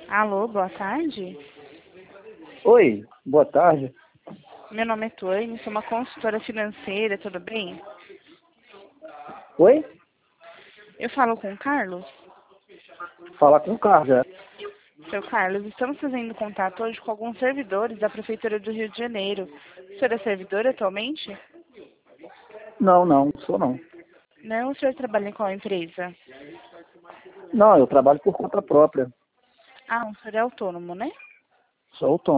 Alô, boa tarde. Oi, boa tarde. Meu nome é Tuane, sou uma consultora financeira, tudo bem? Oi? Eu falo com o Carlos? Falar com o Carlos, é? Seu Carlos, estamos fazendo contato hoje com alguns servidores da Prefeitura do Rio de Janeiro. O senhor é servidor atualmente? Não sou não. Não, o senhor trabalha em qual empresa? Não, eu trabalho por conta própria. Ah, o senhor é autônomo, né? Sou autônomo.